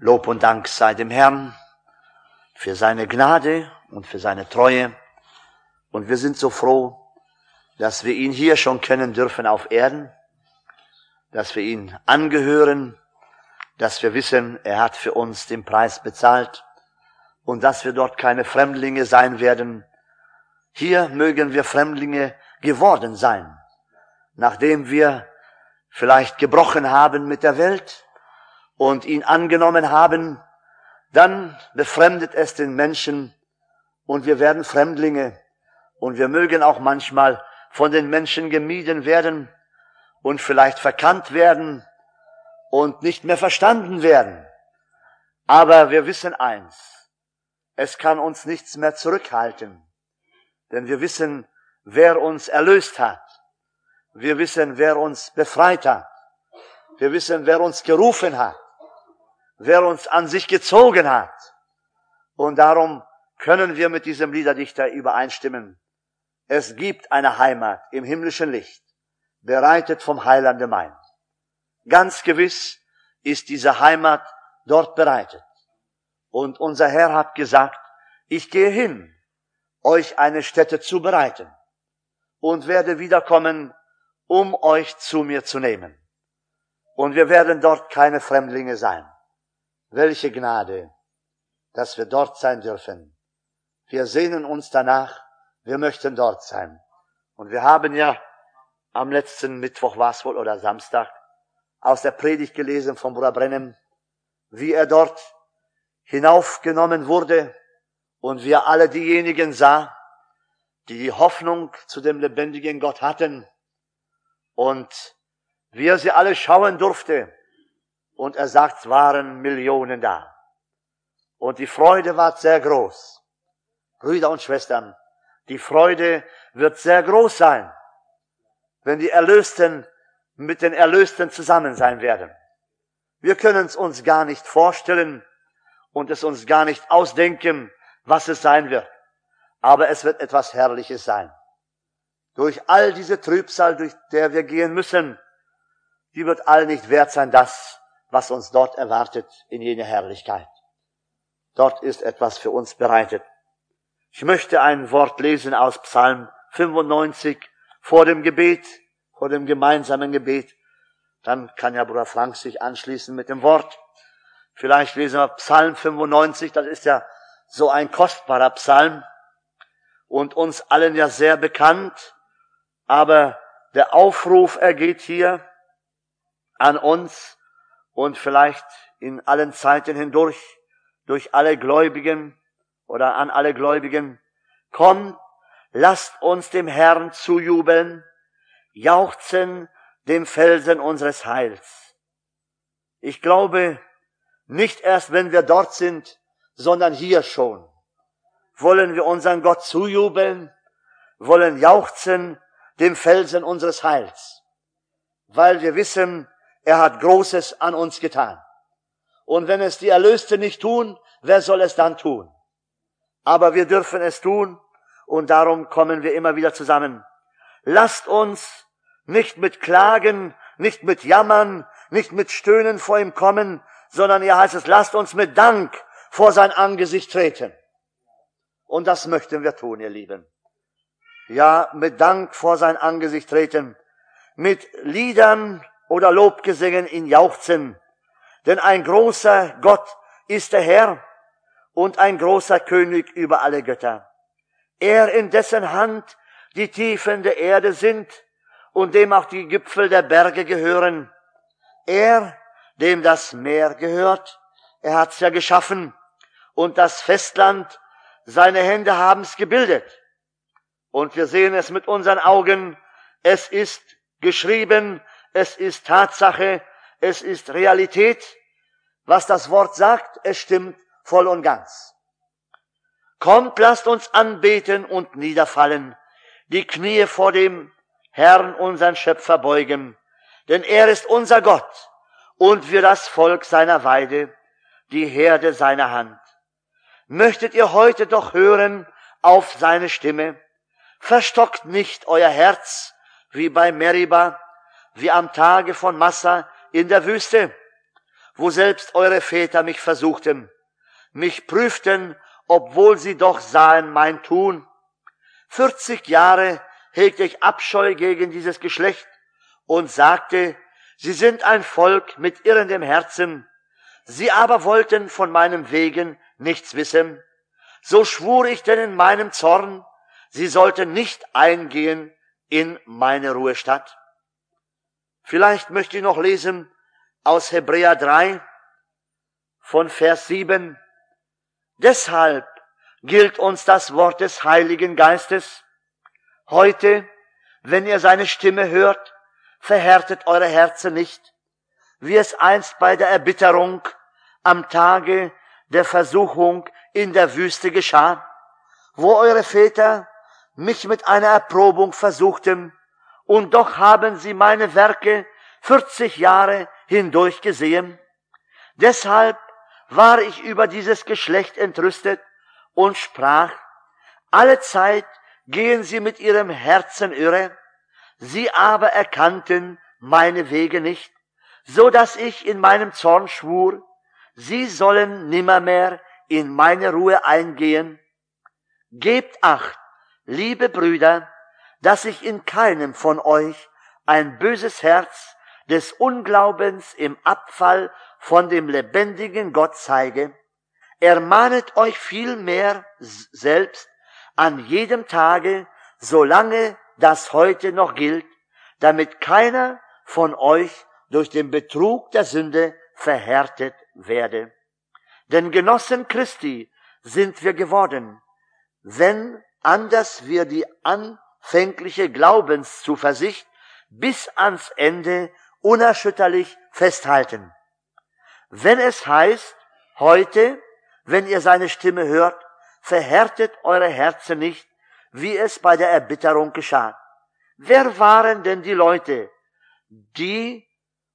Lob und Dank sei dem Herrn für seine Gnade und für seine Treue. Und wir sind so froh, dass wir ihn hier schon kennen dürfen auf Erden, dass wir ihn angehören, dass wir wissen, er hat für uns den Preis bezahlt und dass wir dort keine Fremdlinge sein werden. Hier mögen wir Fremdlinge geworden sein, nachdem wir vielleicht gebrochen haben mit der Welt und ihn angenommen haben, dann befremdet es den Menschen und wir werden Fremdlinge und wir mögen auch manchmal von den Menschen gemieden werden und vielleicht verkannt werden und nicht mehr verstanden werden. Aber wir wissen eins, es kann uns nichts mehr zurückhalten, denn wir wissen, wer uns erlöst hat. Wir wissen, wer uns befreit hat. Wir wissen, wer uns gerufen hat, wer uns an sich gezogen hat. Und darum können wir mit diesem Liederdichter übereinstimmen. Es gibt eine Heimat im himmlischen Licht, bereitet vom Heilande mein. Ganz gewiss ist diese Heimat dort bereitet. Und unser Herr hat gesagt, ich gehe hin, euch eine Stätte zu bereiten und werde wiederkommen, um euch zu mir zu nehmen. Und wir werden dort keine Fremdlinge sein. Welche Gnade, dass wir dort sein dürfen. Wir sehnen uns danach, wir möchten dort sein. Und wir haben ja am letzten Mittwoch war es wohl oder Samstag aus der Predigt gelesen von Bruder Brennem, wie er dort hinaufgenommen wurde und wir alle diejenigen sah, die die Hoffnung zu dem lebendigen Gott hatten und wie er sie alle schauen durfte. Und er sagt, es waren Millionen da. Und die Freude war sehr groß. Brüder und Schwestern, die Freude wird sehr groß sein, wenn die Erlösten mit den Erlösten zusammen sein werden. Wir können es uns gar nicht vorstellen und es uns gar nicht ausdenken, was es sein wird. Aber es wird etwas Herrliches sein. Durch all diese Trübsal, durch der wir gehen müssen, die wird all nicht wert sein, das, was uns dort erwartet in jener Herrlichkeit. Dort ist etwas für uns bereitet. Ich möchte ein Wort lesen aus Psalm 95 vor dem Gebet, vor dem gemeinsamen Gebet. Dann kann ja Bruder Frank sich anschließen mit dem Wort. Vielleicht lesen wir Psalm 95, das ist ja so ein kostbarer Psalm und uns allen ja sehr bekannt. Aber der Aufruf ergeht hier an uns und vielleicht in allen Zeiten hindurch, durch alle Gläubigen oder an alle Gläubigen. Kommt, lasst uns dem Herrn zujubeln, jauchzen dem Felsen unseres Heils. Ich glaube, nicht erst wenn wir dort sind, sondern hier schon, wollen wir unseren Gott zujubeln, wollen jauchzen dem Felsen unseres Heils, weil wir wissen, er hat Großes an uns getan. Und wenn es die Erlösten nicht tun, wer soll es dann tun? Aber wir dürfen es tun und darum kommen wir immer wieder zusammen. Lasst uns nicht mit Klagen, nicht mit Jammern, nicht mit Stöhnen vor ihm kommen, sondern hier heißt es, lasst uns mit Dank vor sein Angesicht treten. Und das möchten wir tun, ihr Lieben. Ja, mit Dank vor sein Angesicht treten, mit Liedern oder Lobgesängen ihn jauchzen. Denn ein großer Gott ist der Herr und ein großer König über alle Götter. Er, in dessen Hand die Tiefen der Erde sind und dem auch die Gipfel der Berge gehören. Er, dem das Meer gehört, er hat's ja geschaffen und das Festland, seine Hände haben's gebildet. Und wir sehen es mit unseren Augen, es ist geschrieben, es ist Tatsache, es ist Realität. Was das Wort sagt, es stimmt voll und ganz. Kommt, lasst uns anbeten und niederfallen, die Knie vor dem Herrn, unseren Schöpfer, beugen. Denn er ist unser Gott und wir das Volk seiner Weide, die Herde seiner Hand. Möchtet ihr heute doch hören auf seine Stimme? Verstockt nicht euer Herz, wie bei Meriba, wie am Tage von Massa in der Wüste, wo selbst eure Väter mich versuchten, mich prüften, obwohl sie doch sahen mein Tun. 40 Jahre hegte ich Abscheu gegen dieses Geschlecht und sagte, sie sind ein Volk mit irrendem Herzen. Sie aber wollten von meinem Wegen nichts wissen. So schwur ich denn in meinem Zorn, sie sollten nicht eingehen in meine Ruhestadt. Vielleicht möchte ich noch lesen aus Hebräer 3 von Vers 7. Deshalb gilt uns das Wort des Heiligen Geistes. Heute, wenn ihr seine Stimme hört, verhärtet eure Herzen nicht, wie es einst bei der Erbitterung am Tage der Versuchung in der Wüste geschah, wo eure Väter mich mit einer Erprobung versuchten, und doch haben sie meine Werke 40 Jahre hindurch gesehen. Deshalb war ich über dieses Geschlecht entrüstet und sprach, alle Zeit gehen sie mit ihrem Herzen irre, sie aber erkannten meine Wege nicht, so dass ich in meinem Zorn schwur, sie sollen nimmermehr in meine Ruhe eingehen. Gebt Acht, liebe Brüder, dass ich in keinem von euch ein böses Herz des Unglaubens im Abfall von dem lebendigen Gott zeige. Ermahnet euch vielmehr selbst an jedem Tage, solange das heute noch gilt, damit keiner von euch durch den Betrug der Sünde verhärtet werde. Denn Genossen Christi sind wir geworden, wenn anders wir die anfängliche Glaubenszuversicht bis ans Ende unerschütterlich festhalten. Wenn es heißt, heute, wenn ihr seine Stimme hört, verhärtet eure Herzen nicht, wie es bei der Erbitterung geschah. Wer waren denn die Leute, die,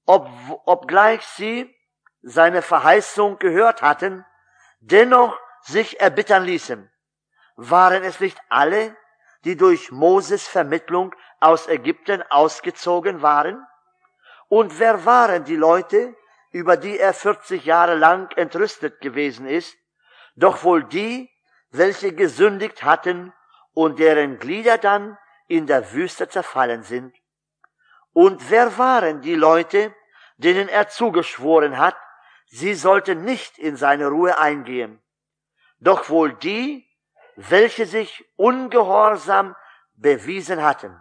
obgleich sie seine Verheißung gehört hatten, dennoch sich erbittern ließen? Waren es nicht alle, die durch Moses Vermittlung aus Ägypten ausgezogen waren? Und wer waren die Leute, über die er 40 Jahre lang entrüstet gewesen ist? Doch wohl die, welche gesündigt hatten und deren Glieder dann in der Wüste zerfallen sind. Und wer waren die Leute, denen er zugeschworen hat, sie sollten nicht in seine Ruhe eingehen? Doch wohl die, welche sich ungehorsam bewiesen hatten.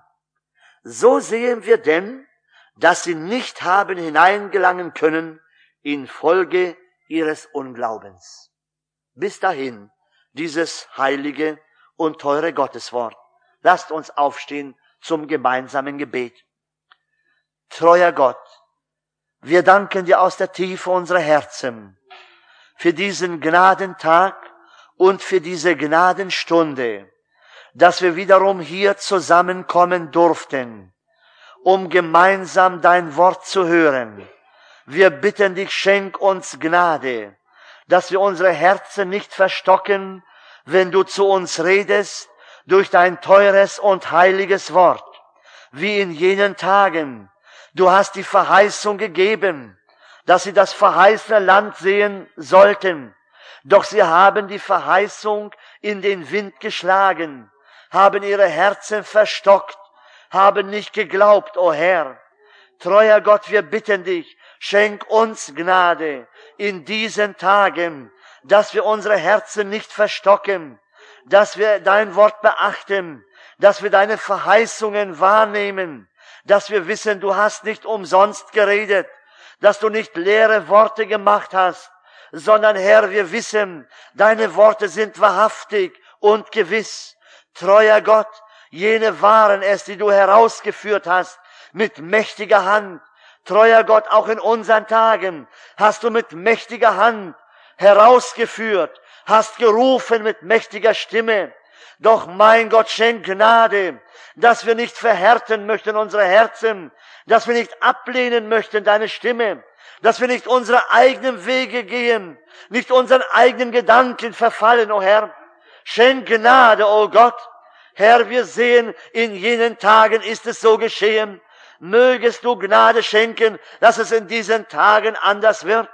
So sehen wir denn, dass sie nicht haben hineingelangen können infolge ihres Unglaubens. Bis dahin dieses heilige und teure Gotteswort. Lasst uns aufstehen zum gemeinsamen Gebet. Treuer Gott, wir danken dir aus der Tiefe unserer Herzen für diesen Gnadentag und für diese Gnadenstunde, dass wir wiederum hier zusammenkommen durften, um gemeinsam dein Wort zu hören. Wir bitten dich, schenk uns Gnade, dass wir unsere Herzen nicht verstocken, wenn du zu uns redest durch dein teures und heiliges Wort, wie in jenen Tagen. Du hast die Verheißung gegeben, dass sie das verheißene Land sehen sollten. Doch sie haben die Verheißung in den Wind geschlagen, haben ihre Herzen verstockt, haben nicht geglaubt, o Herr. Treuer Gott, wir bitten dich, schenk uns Gnade in diesen Tagen, dass wir unsere Herzen nicht verstocken, dass wir dein Wort beachten, dass wir deine Verheißungen wahrnehmen, dass wir wissen, du hast nicht umsonst geredet, dass du nicht leere Worte gemacht hast, sondern Herr, wir wissen, deine Worte sind wahrhaftig und gewiss. Treuer Gott, jene waren es, die du herausgeführt hast mit mächtiger Hand. Treuer Gott, auch in unseren Tagen hast du mit mächtiger Hand herausgeführt, hast gerufen mit mächtiger Stimme. Doch mein Gott, schenk Gnade, dass wir nicht verhärten möchten unsere Herzen, dass wir nicht ablehnen möchten deine Stimme, dass wir nicht unsere eigenen Wege gehen, nicht unseren eigenen Gedanken verfallen, o Herr. Schenk Gnade, o Gott. Herr, wir sehen, in jenen Tagen ist es so geschehen. Mögest du Gnade schenken, dass es in diesen Tagen anders wird,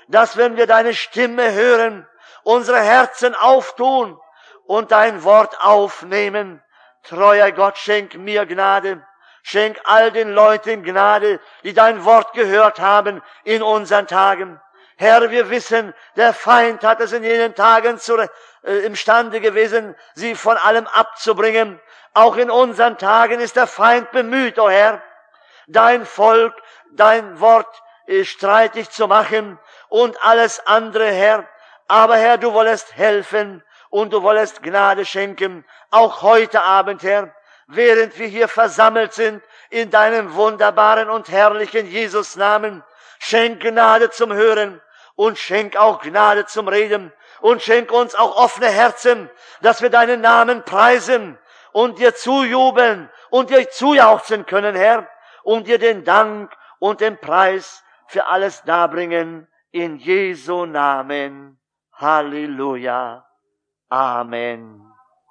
dass wenn wir deine Stimme hören, unsere Herzen auftun und dein Wort aufnehmen. Treuer Gott, schenk mir Gnade. Schenk all den Leuten Gnade, die dein Wort gehört haben in unseren Tagen. Herr, wir wissen, der Feind hat es in jenen Tagen imstande gewesen, sie von allem abzubringen. Auch in unseren Tagen ist der Feind bemüht, o Herr, dein Volk, dein Wort streitig zu machen und alles andere, Herr. Aber Herr, du wollest helfen und du wollest Gnade schenken, auch heute Abend, Herr, während wir hier versammelt sind, in deinem wunderbaren und herrlichen Jesus-Namen. Schenk Gnade zum Hören und schenk auch Gnade zum Reden und schenk uns auch offene Herzen, dass wir deinen Namen preisen und dir zujubeln und dir zujauchzen können, Herr, und dir den Dank und den Preis für alles darbringen in Jesu Namen. Halleluja. Amen.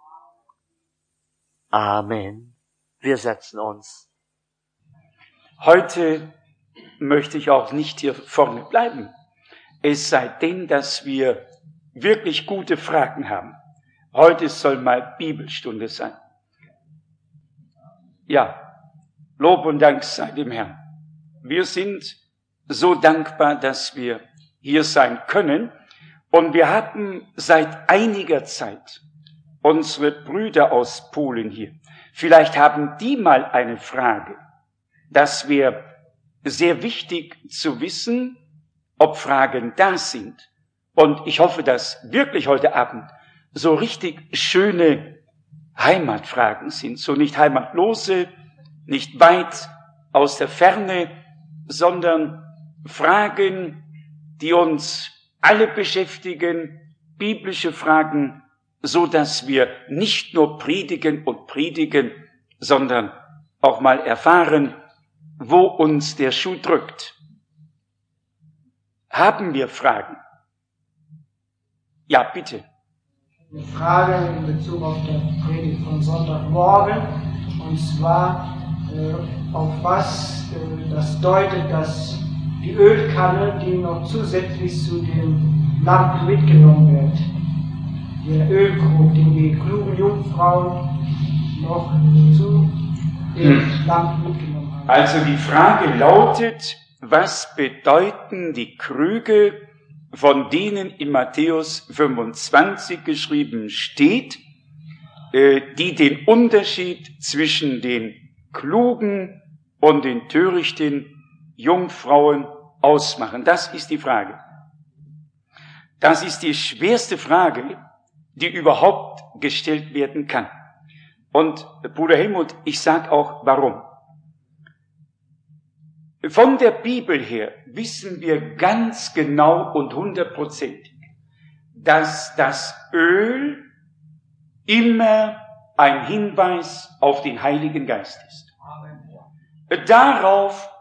Amen. Wir setzen uns. Heute möchte ich auch nicht hier vorne bleiben. Es sei denn, dass wir wirklich gute Fragen haben. Heute soll mal Bibelstunde sein. Ja, Lob und Dank sei dem Herrn. Wir sind so dankbar, dass wir hier sein können. Und wir haben seit einiger Zeit unsere Brüder aus Polen hier. Vielleicht haben die mal eine Frage. Das wäre sehr wichtig zu wissen, ob Fragen da sind. Und ich hoffe, dass wirklich heute Abend so richtig schöne Heimatfragen sind. So nicht heimatlose, nicht weit aus der Ferne, sondern Fragen, die uns alle beschäftigen, biblische Fragen, so dass wir nicht nur predigen und predigen, sondern auch mal erfahren, wo uns der Schuh drückt. Haben wir Fragen? Ja, bitte. Eine Frage in Bezug auf die Predigt von Sonntagmorgen, und zwar auf was das deutet, dass die Ölkanne, die noch zusätzlich zu den Lampen mitgenommen wird, der Ölkrug, den die klugen Jungfrauen noch zu den Lampen mitgenommen haben. Also die Frage lautet, was bedeuten die Krüge, von denen in Matthäus 25 geschrieben steht, die den Unterschied zwischen den klugen und den törichten Jungfrauen ausmachen? Das ist die Frage. Das ist die schwerste Frage, die überhaupt gestellt werden kann. Und Bruder Helmut, ich sage auch warum. Von der Bibel her wissen wir ganz genau und 100%, dass das Öl immer ein Hinweis auf den Heiligen Geist ist. Darauf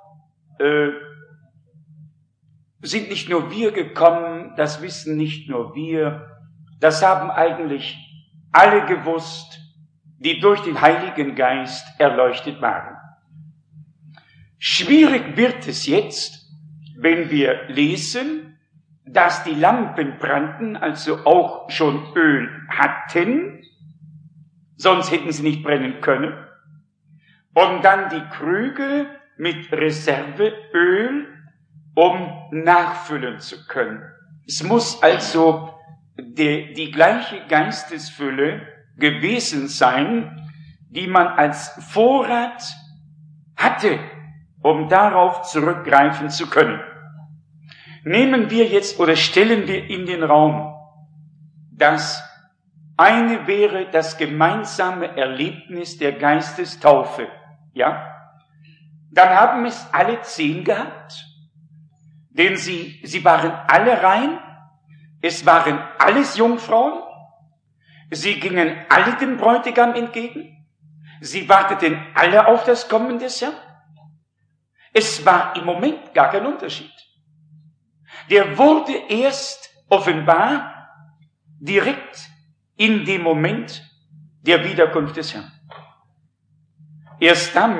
sind nicht nur wir gekommen, das wissen nicht nur wir, das haben eigentlich alle gewusst, die durch den Heiligen Geist erleuchtet waren. Schwierig wird es jetzt, wenn wir lesen, dass die Lampen brannten, also auch schon Öl hatten, sonst hätten sie nicht brennen können, und dann die Krüge mit Reserveöl, um nachfüllen zu können. Es muss also die gleiche Geistesfülle gewesen sein, die man als Vorrat hatte, um darauf zurückgreifen zu können. Nehmen wir jetzt oder stellen wir in den Raum, das eine wäre das gemeinsame Erlebnis der Geistestaufe, ja? Dann haben es alle 10 gehabt, denn sie waren alle rein, es waren alles Jungfrauen, sie gingen alle dem Bräutigam entgegen, sie warteten alle auf das Kommen des Herrn. Es war im Moment gar kein Unterschied. Der wurde erst offenbar direkt in dem Moment der Wiederkunft des Herrn. Erst da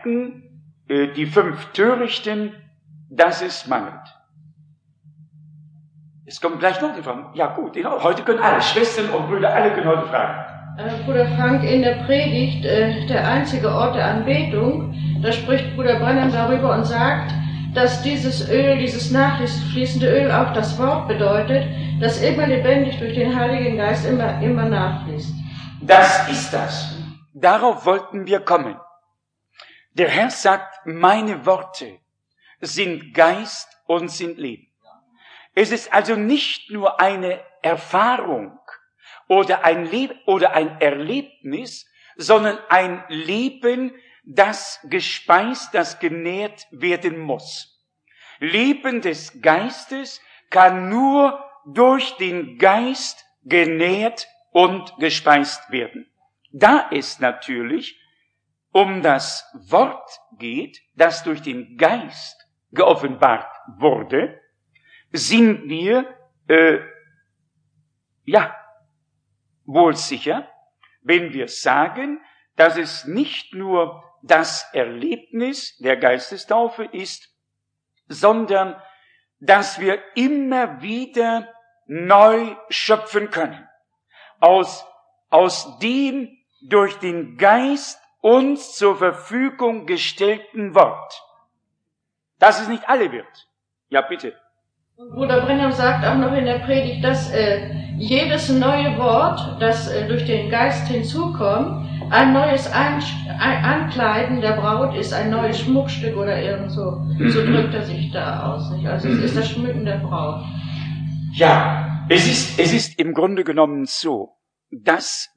merkten die 5 Törichten, dass es mangelt. Es kommt gleich noch die Frage. Ja gut, heute können alle, Schwestern und Brüder, alle können heute fragen. Bruder Frank, in der Predigt, der einzige Ort der Anbetung, da spricht Bruder Branham darüber und sagt, dass dieses Öl, dieses nachfließende Öl auch das Wort bedeutet, das immer lebendig durch den Heiligen Geist immer nachfließt. Das ist das. Darauf wollten wir kommen. Der Herr sagt, meine Worte sind Geist und sind Leben. Es ist also nicht nur eine Erfahrung oder ein Erlebnis, sondern ein Leben, das gespeist, das genährt werden muss. Leben des Geistes kann nur durch den Geist genährt und gespeist werden. Da es natürlich um das Wort geht, das durch den Geist geoffenbart wurde, sind wir, wohl sicher, wenn wir sagen, dass es nicht nur das Erlebnis der Geistestaufe ist, sondern dass wir immer wieder neu schöpfen können. Aus dem durch den Geist uns zur Verfügung gestellten Wort. Dass es nicht alle wird. Ja, bitte. Und Bruder Branham sagt auch noch in der Predigt, dass jedes neue Wort, das durch den Geist hinzukommt, ein neues Ankleiden der Braut ist, ein neues Schmuckstück oder irgend so. So drückt er sich da aus. Nicht? Also es ist das Schmücken der Braut. Ja, es ist im Grunde genommen so, dass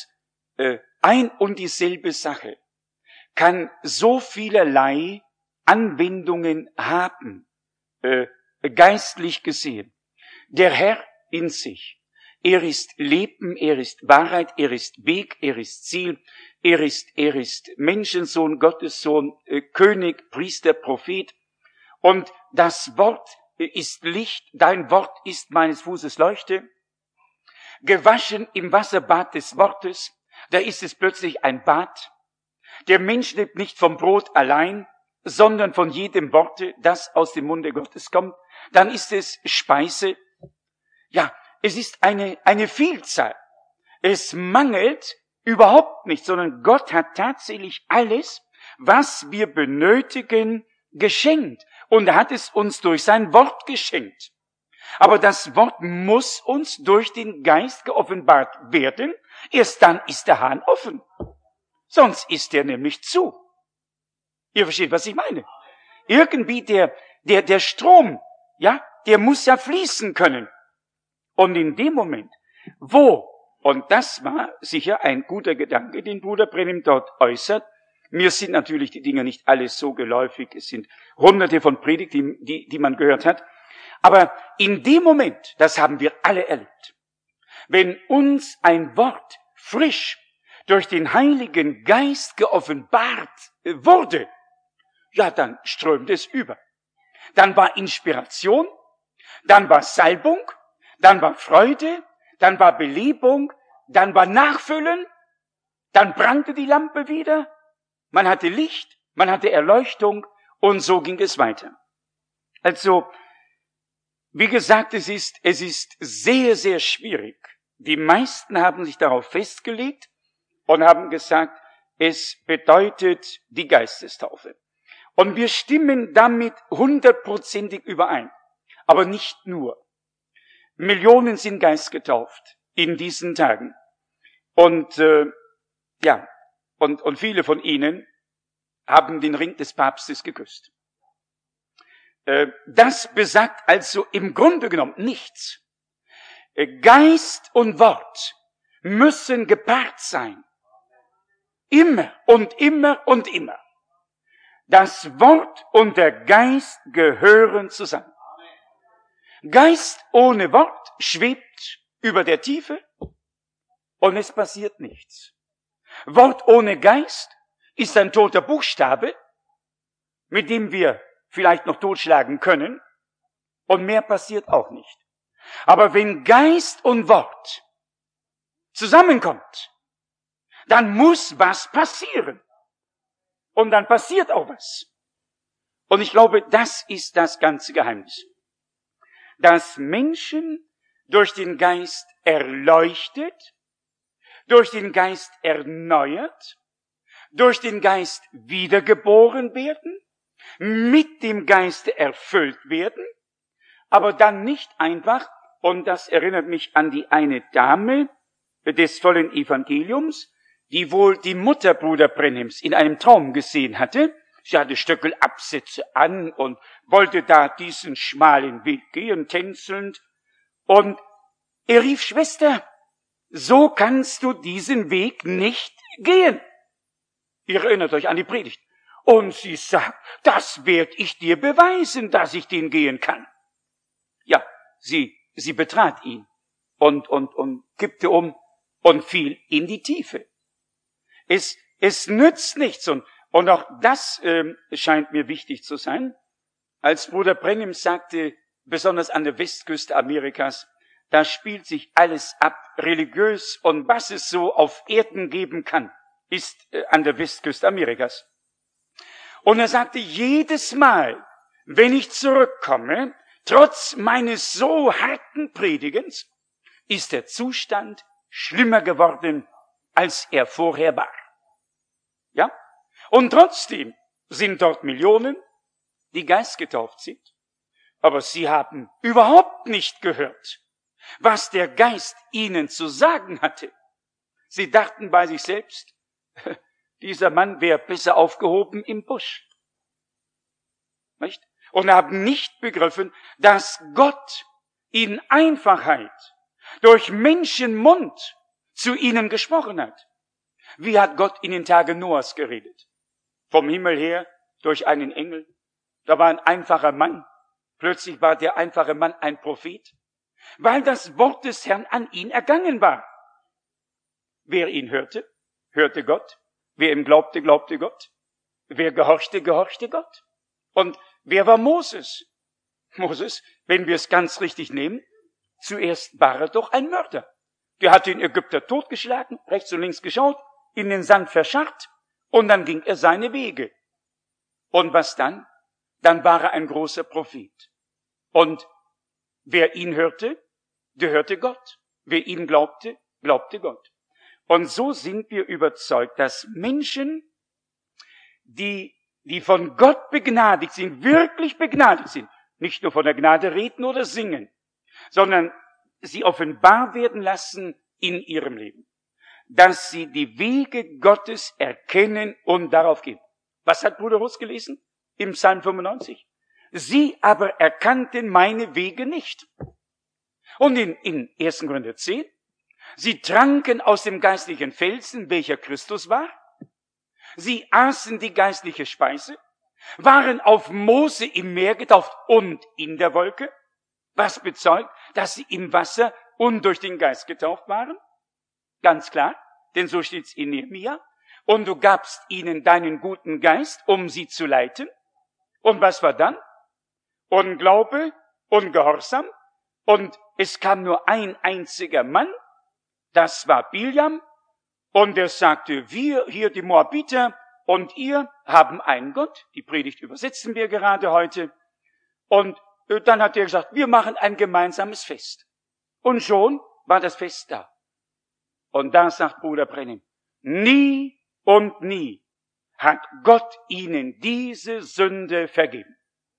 ein und dieselbe Sache kann so vielerlei Anwendungen haben, geistlich gesehen. Der Herr in sich, er ist Leben, er ist Wahrheit, er ist Weg, er ist Ziel, er ist Menschensohn, Gottessohn, König, Priester, Prophet. Und das Wort ist Licht, dein Wort ist meines Fußes Leuchte. Gewaschen im Wasserbad des Wortes, da ist es plötzlich ein Bad. Der Mensch lebt nicht vom Brot allein, sondern von jedem Worte, das aus dem Munde Gottes kommt. Dann ist es Speise. Ja, es ist eine Vielzahl. Es mangelt überhaupt nicht, sondern Gott hat tatsächlich alles, was wir benötigen, geschenkt. Und er hat es uns durch sein Wort geschenkt. Aber das Wort muss uns durch den Geist geoffenbart werden. Erst dann ist der Hahn offen. Sonst ist er nämlich zu. Ihr versteht, was ich meine. Irgendwie der Strom, ja, der muss ja fließen können. Und in dem Moment, und das war sicher ein guter Gedanke, den Bruder Branham dort äußert, mir sind natürlich die Dinge nicht alles so geläufig, es sind hunderte von Predigten, die man gehört hat, aber in dem Moment, das haben wir alle erlebt, wenn uns ein Wort frisch durch den Heiligen Geist geoffenbart wurde, ja, dann strömte es über. Dann war Inspiration, dann war Salbung, dann war Freude, dann war Belebung, dann war Nachfüllen, dann brannte die Lampe wieder, man hatte Licht, man hatte Erleuchtung und so ging es weiter. Also, wie gesagt, es ist sehr, sehr schwierig. Die meisten haben sich darauf festgelegt und haben gesagt, es bedeutet die Geistestaufe. Und wir stimmen damit 100%ig überein. Aber nicht nur. Millionen sind geistgetauft in diesen Tagen. Und und viele von ihnen haben den Ring des Papstes geküsst. Das besagt also im Grunde genommen nichts. Geist und Wort müssen gepaart sein. Immer und immer und immer. Das Wort und der Geist gehören zusammen. Geist ohne Wort schwebt über der Tiefe und es passiert nichts. Wort ohne Geist ist ein toter Buchstabe, mit dem wir vielleicht noch totschlagen können und mehr passiert auch nicht. Aber wenn Geist und Wort zusammenkommt, dann muss was passieren. Und dann passiert auch was. Und ich glaube, das ist das ganze Geheimnis. dass Menschen durch den Geist erleuchtet, durch den Geist erneuert, durch den Geist wiedergeboren werden, mit dem Geiste erfüllt werden, aber dann nicht einfach, und das erinnert mich an die eine Dame des vollen Evangeliums, die wohl die Mutter Bruder Brenhims in einem Traum gesehen hatte. Sie hatte Stöckelabsätze an und wollte da diesen schmalen Weg gehen, tänzelnd. Und er rief: Schwester, so kannst du diesen Weg nicht gehen. Ihr erinnert euch an die Predigt. Und sie sagt: Das werde ich dir beweisen, dass ich den gehen kann. Ja, sie betrat ihn und kippte um und fiel in die Tiefe. Es nützt nichts, und auch das scheint mir wichtig zu sein. Als Bruder Brenhim sagte, besonders an der Westküste Amerikas, da spielt sich alles ab, religiös, und was es so auf Erden geben kann, ist an der Westküste Amerikas. Und er sagte, jedes Mal, wenn ich zurückkomme, trotz meines so harten Predigens, ist der Zustand schlimmer geworden, als er vorher war. Ja? Und trotzdem sind dort Millionen, die geistgetauft sind. Aber sie haben überhaupt nicht gehört, was der Geist ihnen zu sagen hatte. Sie dachten bei sich selbst, dieser Mann wäre besser aufgehoben im Busch. Nicht? Und haben nicht begriffen, dass Gott in Einfachheit durch Menschenmund zu ihnen gesprochen hat. Wie hat Gott in den Tagen Noahs geredet? Vom Himmel her, durch einen Engel. Da war ein einfacher Mann. Plötzlich war der einfache Mann ein Prophet, weil das Wort des Herrn an ihn ergangen war. Wer ihn hörte, hörte Gott. Wer ihm glaubte, glaubte Gott. Wer gehorchte, gehorchte Gott. Und wer war Moses? Moses, wenn wir es ganz richtig nehmen, zuerst war er doch ein Mörder. Der hat den Ägypter totgeschlagen, rechts und links geschaut, in den Sand verscharrt, und dann ging er seine Wege. Und was dann? Dann war er ein großer Prophet. Und wer ihn hörte, der hörte Gott. Wer ihn glaubte, glaubte Gott. Und so sind wir überzeugt, dass Menschen, die von Gott begnadigt sind, wirklich begnadigt sind, nicht nur von der Gnade reden oder singen, sondern sie offenbar werden lassen in ihrem Leben, dass sie die Wege Gottes erkennen und darauf gehen. Was hat Bruder Russ gelesen im Psalm 95? Sie aber erkannten meine Wege nicht. Und in 1. Korinther 10, sie tranken aus dem geistlichen Felsen, welcher Christus war. Sie aßen die geistliche Speise, waren auf Mose im Meer getauft und in der Wolke, was bezeugt, dass sie im Wasser und durch den Geist getauft waren. Ganz klar, denn so steht's in Nehemia. Und du gabst ihnen deinen guten Geist, um sie zu leiten. Und was war dann? Unglaube und Gehorsam. Und es kam nur ein einziger Mann, das war Biljam. Und er sagte, wir hier die Moabiter und ihr haben einen Gott. Die Predigt übersetzen wir gerade heute. Und dann hat er gesagt, wir machen ein gemeinsames Fest. Und schon war das Fest da. Und da sagt Bruder Brenhim, nie und nie hat Gott ihnen diese Sünde vergeben.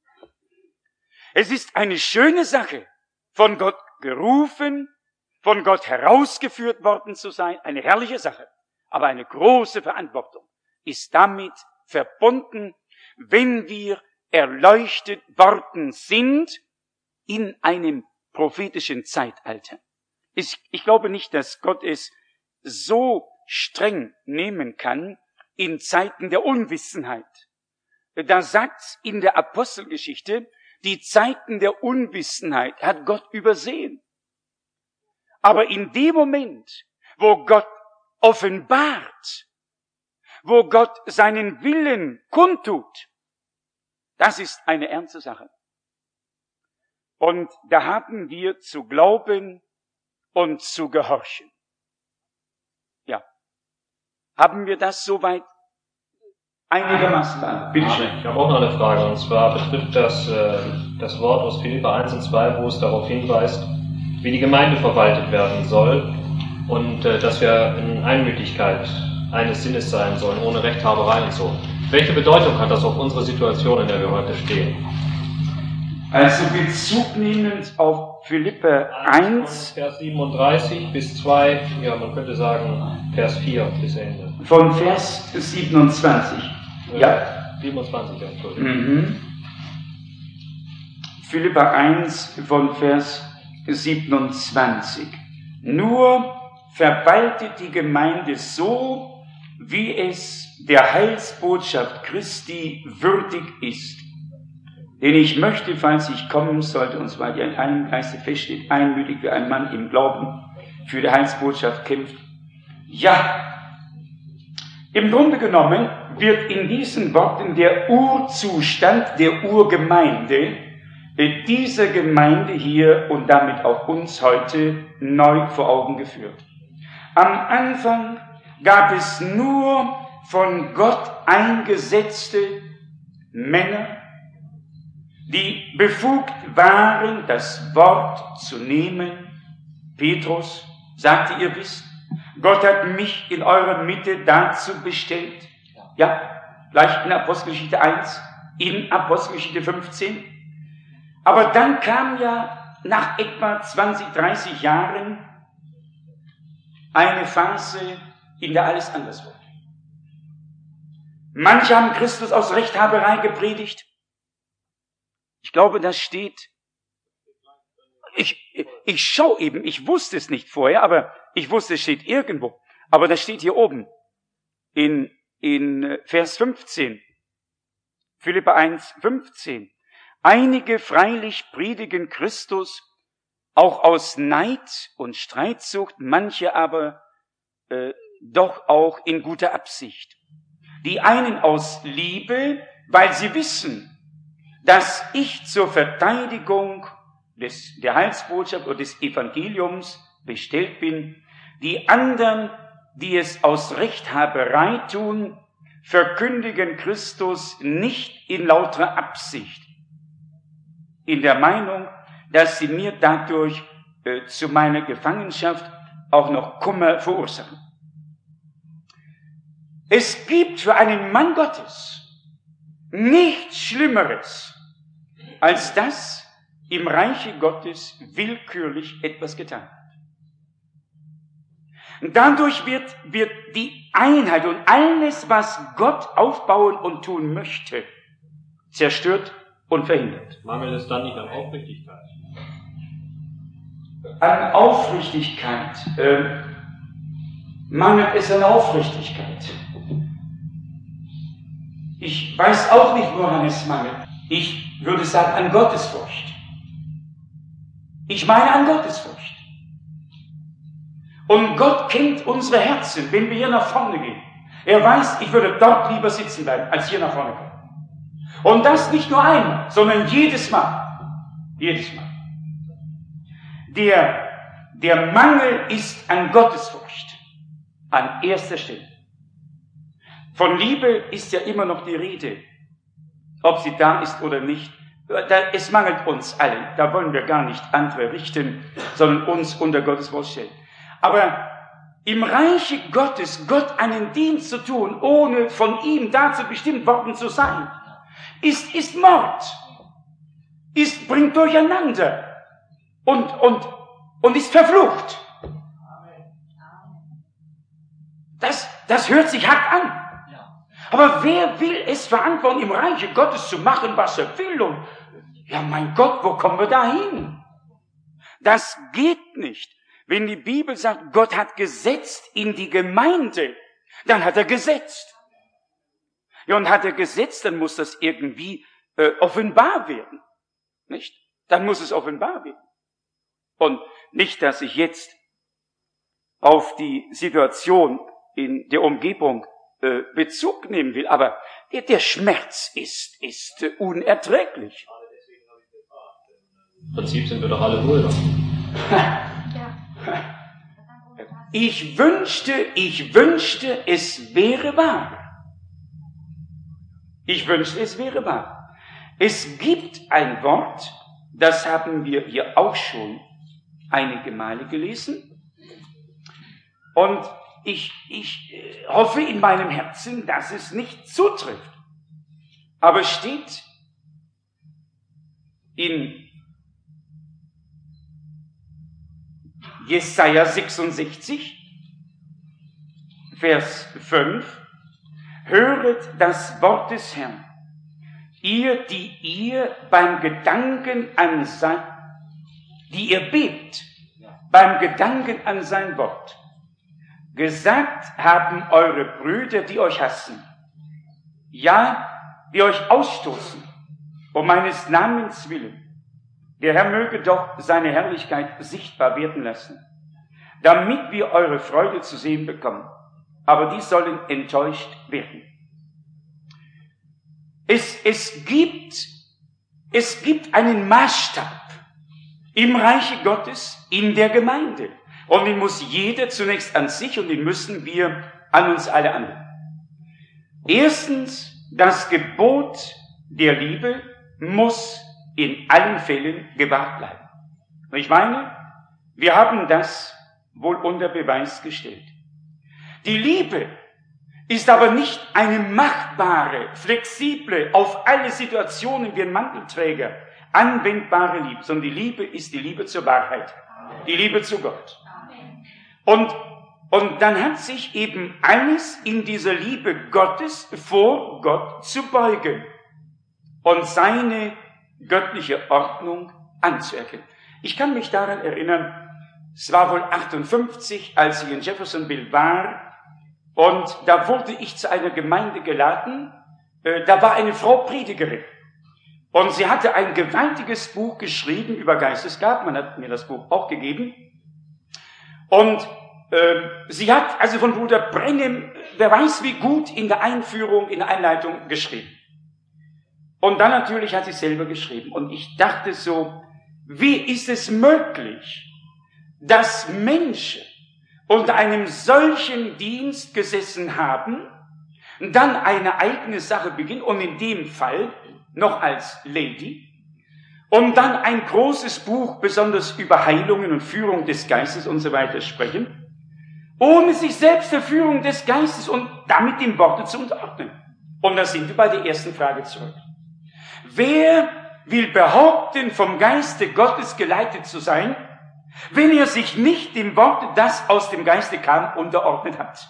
Es ist eine schöne Sache, von Gott gerufen, von Gott herausgeführt worden zu sein, eine herrliche Sache. Aber eine große Verantwortung ist damit verbunden, wenn wir erleuchtet worden sind in einem prophetischen Zeitalter. Ich glaube nicht, dass Gott es so streng nehmen kann in Zeiten der Unwissenheit. Da sagt's in der Apostelgeschichte, die Zeiten der Unwissenheit hat Gott übersehen. Aber in dem Moment, wo Gott offenbart, wo Gott seinen Willen kundtut, das ist eine ernste Sache. Und da haben wir zu glauben und zu gehorchen. Ja. Haben wir das soweit einigermaßen? Bitte schön. Ich habe auch noch eine Frage, und zwar betrifft das das Wort aus Philipper 1 und 2, wo es darauf hinweist, wie die Gemeinde verwaltet werden soll und dass wir in Einmütigkeit eines Sinnes sein sollen, ohne Rechthaberei und so. Welche Bedeutung hat das auf unsere Situation, in der wir heute stehen? Also Bezug nehmend auf Philipper 1, Vers 37 bis 2, ja, man könnte sagen Vers 4 bis Ende. von Vers 27. Ja. 27, ja, Entschuldigung. Philipper 1 von Vers 27. Nur verwaltet die Gemeinde so, wie es der Heilsbotschaft Christi würdig ist. Denn ich möchte, falls ich kommen sollte, und zwar die in einem Geiste feststeht, einmütig wie ein Mann im Glauben für die Heilsbotschaft kämpft. Ja, im Grunde genommen wird in diesen Worten der Urzustand der Urgemeinde dieser Gemeinde hier und damit auch uns heute neu vor Augen geführt. Am Anfang gab es nur von Gott eingesetzte Männer, die befugt waren, das Wort zu nehmen. Petrus sagte, ihr wisst, Gott hat mich in eurer Mitte dazu bestellt. Ja, gleich in Apostelgeschichte 1, in Apostelgeschichte 15. Aber dann kam ja nach etwa 20, 30 Jahren eine Phase, in der alles anders wurde. Manche haben Christus aus Rechthaberei gepredigt. Ich glaube, das steht, ich schaue eben, ich wusste es nicht vorher, aber ich wusste, es steht irgendwo. Aber das steht hier oben in Vers 15. Philipper 1, 15. Einige freilich predigen Christus auch aus Neid und Streitsucht, manche aber doch auch in guter Absicht. Die einen aus Liebe, weil sie wissen, dass ich zur Verteidigung der Heilsbotschaft oder des Evangeliums bestellt bin. Die anderen, die es aus Rechthaberei tun, verkündigen Christus nicht in lauter Absicht, in der Meinung, dass sie mir dadurch zu meiner Gefangenschaft auch noch Kummer verursachen. Es gibt für einen Mann Gottes nichts Schlimmeres, als dass im Reiche Gottes willkürlich etwas getan wird. Und dadurch wird die Einheit und alles, was Gott aufbauen und tun möchte, zerstört und verhindert. Mangelt es dann nicht an Aufrichtigkeit? An Aufrichtigkeit. Mangelt es an Aufrichtigkeit. Ich weiß auch nicht, woran es mangelt. Ich würde sagen, an Gottesfurcht. Ich meine an Gottesfurcht. Und Gott kennt unsere Herzen, wenn wir hier nach vorne gehen. Er weiß, ich würde dort lieber sitzen bleiben, als hier nach vorne kommen. Und das nicht nur einmal, sondern jedes Mal. Jedes Mal. Der Mangel ist an Gottesfurcht. An erster Stelle. Von Liebe ist ja immer noch die Rede. Ob sie da ist oder nicht. Es mangelt uns allen. Da wollen wir gar nicht andere richten, sondern uns unter Gottes Wort stellen. Aber im Reiche Gottes, Gott einen Dienst zu tun, ohne von ihm dazu bestimmt worden zu sein, ist Mord. Bringt Durcheinander. Und ist verflucht. Das hört sich hart an. Aber wer will es verantworten, im Reiche Gottes zu machen, was er will? Und ja, mein Gott, wo kommen wir da hin? Das geht nicht. Wenn die Bibel sagt, Gott hat gesetzt in die Gemeinde, dann hat er gesetzt. Ja, und hat er gesetzt, dann muss das irgendwie offenbar werden. Nicht? Dann muss es offenbar werden. Und nicht, dass ich jetzt auf die Situation in der Umgebung Bezug nehmen will, aber der Schmerz ist unerträglich. Im Prinzip sind wir doch alle Brüder. Ich wünschte, es wäre wahr. Ich wünschte, es wäre wahr. Es gibt ein Wort, das haben wir hier auch schon einige Male gelesen. Und ich hoffe in meinem Herzen, dass es nicht zutrifft. Aber es steht in Jesaja 66, Vers 5, höret das Wort des Herrn, ihr, die ihr beim Gedanken an die ihr bebt, beim Gedanken an sein Wort. Gesagt haben eure Brüder, die euch hassen, ja, die euch ausstoßen, um meines Namens willen. Der Herr möge doch seine Herrlichkeit sichtbar werden lassen, damit wir eure Freude zu sehen bekommen. Aber die sollen enttäuscht werden. Es gibt einen Maßstab im Reiche Gottes, in der Gemeinde. Und den muss jeder zunächst an sich und den müssen wir an uns alle anwenden. Erstens, das Gebot der Liebe muss in allen Fällen gewahrt bleiben. Und ich meine, wir haben das wohl unter Beweis gestellt. Die Liebe ist aber nicht eine machbare, flexible, auf alle Situationen wie ein Mantelträger anwendbare Liebe, sondern die Liebe ist die Liebe zur Wahrheit, die Liebe zu Gott. Und dann hat sich eben alles in dieser Liebe Gottes vor Gott zu beugen und seine göttliche Ordnung anzuerkennen. Ich kann mich daran erinnern, es war wohl 58, als ich in Jeffersonville war, und da wurde ich zu einer Gemeinde geladen. Da war eine Frau Predigerin. Und sie hatte ein gewaltiges Buch geschrieben über Geistesgaben. Man hat mir das Buch auch gegeben. Und sie hat also von Bruder Brenhem, wer weiß wie gut, in der Einführung, in der Einleitung geschrieben. Und dann natürlich hat sie selber geschrieben. Und ich dachte so, wie ist es möglich, dass Menschen unter einem solchen Dienst gesessen haben, dann eine eigene Sache beginnen und in dem Fall noch als Lady und dann ein großes Buch besonders über Heilungen und Führung des Geistes und so weiter sprechen, ohne sich selbst der Führung des Geistes und damit dem Worte zu unterordnen. Und da sind wir bei der ersten Frage zurück. Wer will behaupten, vom Geiste Gottes geleitet zu sein, wenn er sich nicht dem Wort, das aus dem Geiste kam, unterordnet hat?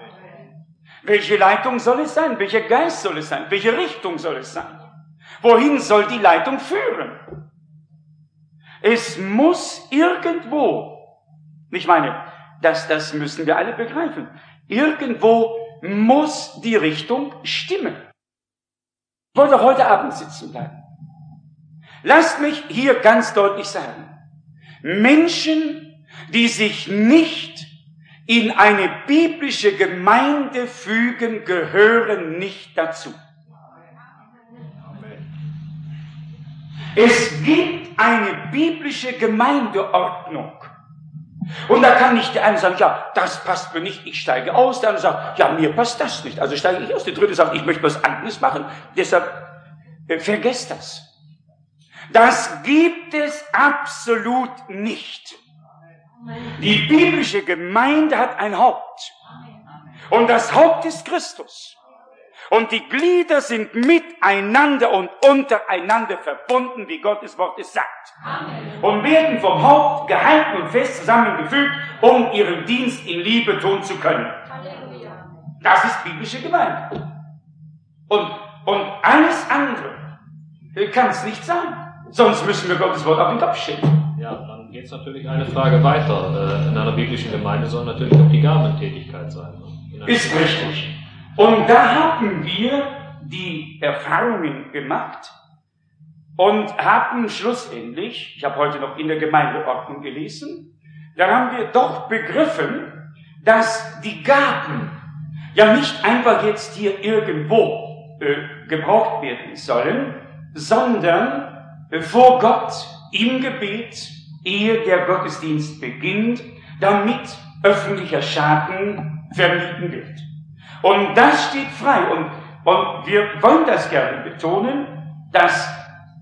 Welche Leitung soll es sein? Welcher Geist soll es sein? Welche Richtung soll es sein? Wohin soll die Leitung führen? Es muss irgendwo, ich meine, das müssen wir alle begreifen, irgendwo muss die Richtung stimmen. Ich wollte heute Abend sitzen bleiben. Lasst mich hier ganz deutlich sagen, Menschen, die sich nicht in eine biblische Gemeinde fügen, gehören nicht dazu. Es gibt eine biblische Gemeindeordnung. Und da kann nicht der eine sagen, ja, das passt mir nicht, ich steige aus. Der andere sagt, ja, mir passt das nicht, also steige ich aus. Der dritte sagt, ich möchte was anderes machen. Deshalb vergesst das. Das gibt es absolut nicht. Die biblische Gemeinde hat ein Haupt. Und das Haupt ist Christus. Und die Glieder sind miteinander und untereinander verbunden, wie Gottes Wort es sagt. Amen. Und werden vom Haupt gehalten und fest zusammengefügt, um ihren Dienst in Liebe tun zu können. Halleluja. Das ist biblische Gemeinde. Und alles andere kann es nicht sein. Sonst müssen wir Gottes Wort auf den Kopf stellen. Ja, dann geht es natürlich eine Frage weiter. In einer biblischen Gemeinde soll natürlich auch die Gamentätigkeit sein. Ist richtig. Und da haben wir die Erfahrungen gemacht und haben schlussendlich, ich habe heute noch in der Gemeindeordnung gelesen, da haben wir doch begriffen, dass die Gaben ja nicht einfach jetzt hier irgendwo gebraucht werden sollen, sondern vor Gott im Gebet, ehe der Gottesdienst beginnt, damit öffentlicher Schaden vermieden wird. Und das steht frei. Und wir wollen das gerne betonen, dass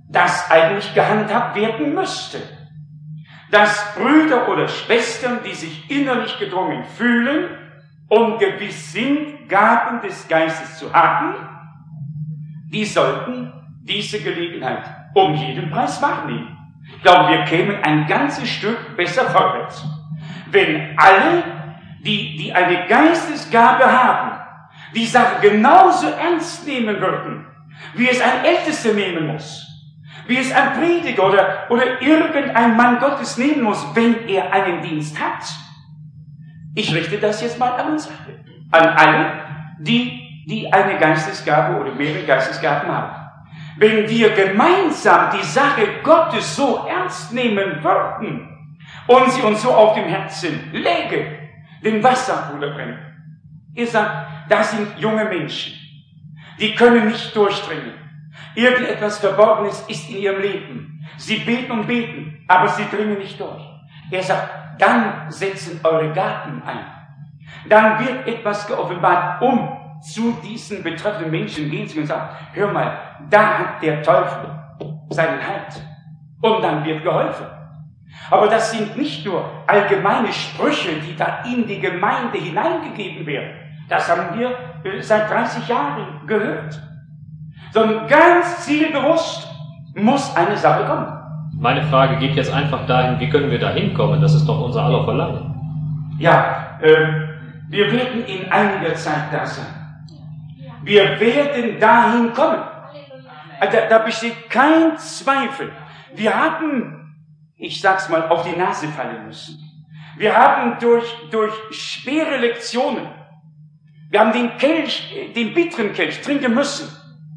das eigentlich gehandhabt werden müsste. Dass Brüder oder Schwestern, die sich innerlich gedrungen fühlen und gewiss sind, Gaben des Geistes zu haben, die sollten diese Gelegenheit um jeden Preis wahrnehmen. Ich glaube, wir kämen ein ganzes Stück besser vorwärts, wenn alle, die eine Geistesgabe haben, die Sache genauso ernst nehmen würden, wie es ein Ältester nehmen muss, wie es ein Prediger oder irgendein Mann Gottes nehmen muss, wenn er einen Dienst hat. Ich richte das jetzt mal an uns alle, an alle, die eine Geistesgabe oder mehrere Geistesgaben haben. Wenn wir gemeinsam die Sache Gottes so ernst nehmen würden und sie uns so auf dem Herzen läge, den Wasserbruder brennen. Ihr sagt, das sind junge Menschen, die können nicht durchdringen. Irgendetwas Verborgenes ist in ihrem Leben. Sie beten und beten, aber sie dringen nicht durch. Er sagt, dann setzen eure Gaben ein. Dann wird etwas geoffenbart, um zu diesen betreffenden Menschen gehen zu können und sagen, hör mal, da hat der Teufel seinen Halt. Und dann wird geholfen. Aber das sind nicht nur allgemeine Sprüche, die da in die Gemeinde hineingegeben werden. Das haben wir seit 30 Jahren gehört. Sondern ganz zielbewusst muss eine Sache kommen. Meine Frage geht jetzt einfach dahin, wie können wir da hinkommen? Das ist doch unser aller Verlangen. Ja, wir werden in einiger Zeit da sein. Wir werden dahin kommen. Da besteht kein Zweifel. Wir haben, ich sag's mal, auf die Nase fallen müssen. Wir haben durch schwere Lektionen, wir haben den Kelch, den bitteren Kelch trinken müssen,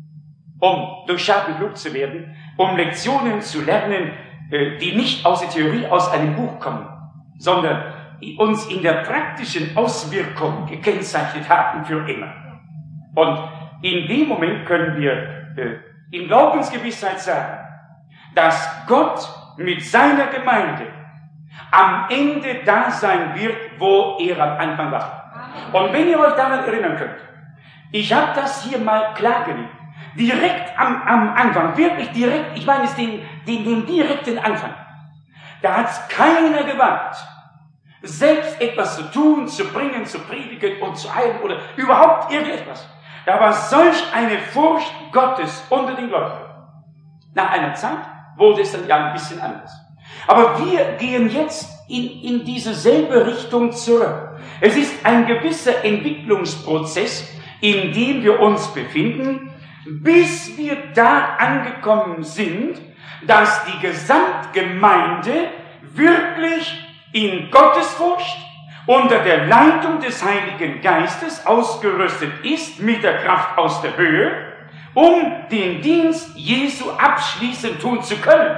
um durch Schaden klug zu werden, um Lektionen zu lernen, die nicht aus der Theorie aus einem Buch kommen, sondern die uns in der praktischen Auswirkung gekennzeichnet haben für immer. Und in dem Moment können wir in Glaubensgewissheit sagen, dass Gott mit seiner Gemeinde am Ende da sein wird, wo er am Anfang war. Und wenn ihr euch daran erinnern könnt, ich habe das hier mal klargelegt, direkt am Anfang, wirklich direkt, ich meine es den direkten Anfang, da hat es keiner gewagt, selbst etwas zu tun, zu bringen, zu predigen und zu heilen oder überhaupt irgendetwas. Da war solch eine Furcht Gottes unter den Gläubigen. Nach einer Zeit wurde es dann ja ein bisschen anders. Aber wir gehen jetzt in diese selbe Richtung zurück. Es ist ein gewisser Entwicklungsprozess, in dem wir uns befinden, bis wir da angekommen sind, dass die Gesamtgemeinde wirklich in Gottesfurcht unter der Leitung des Heiligen Geistes ausgerüstet ist mit der Kraft aus der Höhe, um den Dienst Jesu abschließend tun zu können.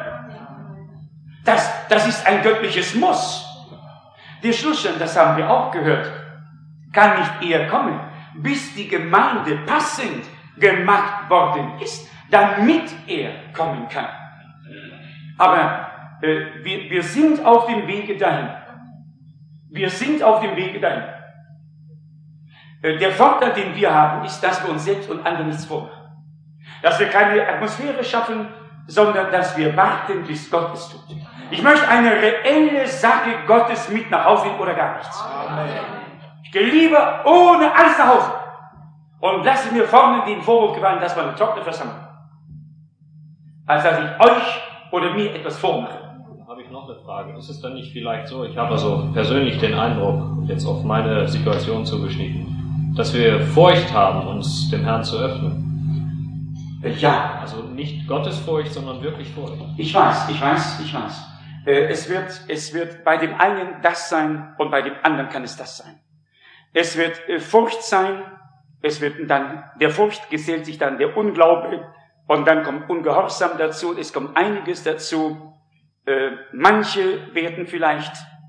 Das ist ein göttliches Muss. Der Schlussstand, das haben wir auch gehört, kann nicht eher kommen, bis die Gemeinde passend gemacht worden ist, damit er kommen kann. Aber wir sind auf dem Wege dahin. Wir sind auf dem Wege dahin. Der Vorteil, den wir haben, ist, dass wir uns selbst und anderen nichts vormachen. Dass wir keine Atmosphäre schaffen, sondern dass wir warten, bis Gott es tut. Ich möchte eine reelle Sache Gottes mit nach Hause nehmen oder gar nichts. Amen. Ich gehe lieber ohne alles nach Hause und lasse mir vorne den Vorwurf gefallen, dass man eine trockene Versammlung, als dass ich euch oder mir etwas vormache. Da habe ich noch eine Frage. Ist es dann nicht vielleicht so, ich habe also persönlich den Eindruck, jetzt auf meine Situation zugeschnitten, dass wir Furcht haben, uns dem Herrn zu öffnen? Ja. Also nicht Gottesfurcht, sondern wirklich Furcht. Ich weiß. Es wird bei dem einen das sein und bei dem anderen kann es das sein. Es wird Furcht sein, es wird dann, der Furcht gesellt sich dann der Unglaube und dann kommt Ungehorsam dazu, es kommt einiges dazu. Manche werden vielleicht,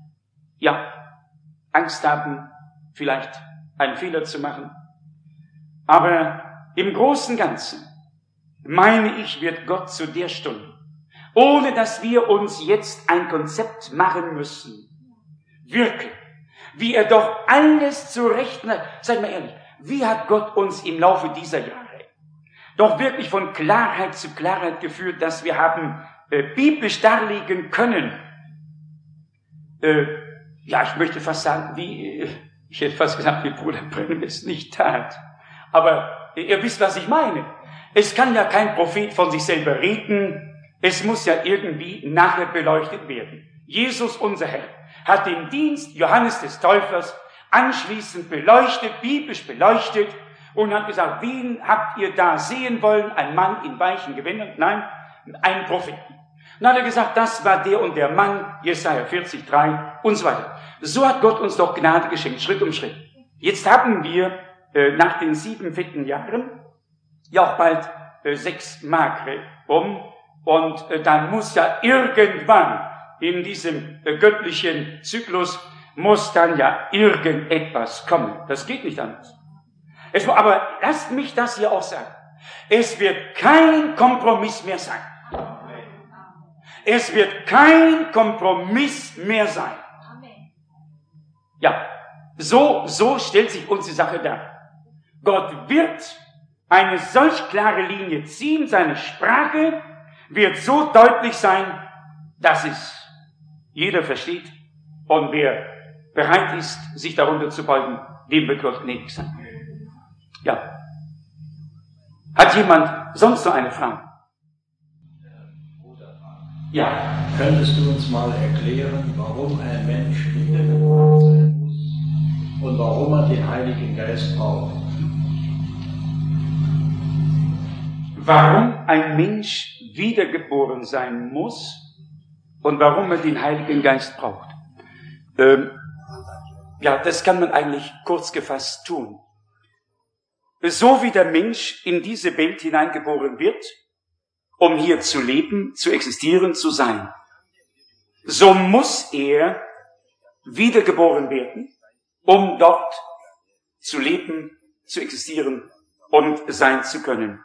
Angst haben, vielleicht einen Fehler zu machen. Aber im Großen und Ganzen, meine ich, wird Gott zu der Stunde, ohne dass wir uns jetzt ein Konzept machen müssen, wirken, wie er doch alles zurecht, seid mal ehrlich, wie hat Gott uns im Laufe dieser Jahre doch wirklich von Klarheit zu Klarheit geführt, dass wir haben biblisch darlegen können. Ja, ich möchte fast sagen, ich hätte fast gesagt, wie Bruder Branham es nicht tat. Aber ihr wisst, was ich meine. Es kann ja kein Prophet von sich selber reden. Es muss ja irgendwie nachher beleuchtet werden. Jesus, unser Herr, hat den Dienst Johannes des Täufers anschließend beleuchtet, biblisch beleuchtet und hat gesagt, wen habt ihr da sehen wollen? Ein Mann in weichen Gewändern? Nein, einen Propheten. Dann hat er gesagt, das war der und der Mann, Jesaja 40,3 und so weiter. So hat Gott uns doch Gnade geschenkt, Schritt um Schritt. Jetzt haben wir nach den 7 fetten Jahren ja auch bald 6 magere und dann muss ja irgendwann in diesem göttlichen Zyklus muss dann ja irgendetwas kommen. Das geht nicht anders. Aber lasst mich das hier auch sagen. Es wird kein Kompromiss mehr sein. Es wird kein Kompromiss mehr sein. Ja, so stellt sich uns die Sache dar. Gott wird eine solch klare Linie ziehen, seine Sprache wird so deutlich sein, dass es jeder versteht und wer bereit ist, sich darunter zu beugen, dem wird Gott gnädig sein. Ja. Hat jemand sonst noch eine Frage? Ja. Könntest du uns mal erklären, warum ein Mensch wiedergeboren sein muss und warum er den Heiligen Geist braucht? Warum ein Mensch wiedergeboren sein muss und warum er den Heiligen Geist braucht. Ja, das kann man eigentlich kurz gefasst tun. So wie der Mensch in diese Welt hineingeboren wird, um hier zu leben, zu existieren, zu sein, so muss er wiedergeboren werden, um dort zu leben, zu existieren und sein zu können.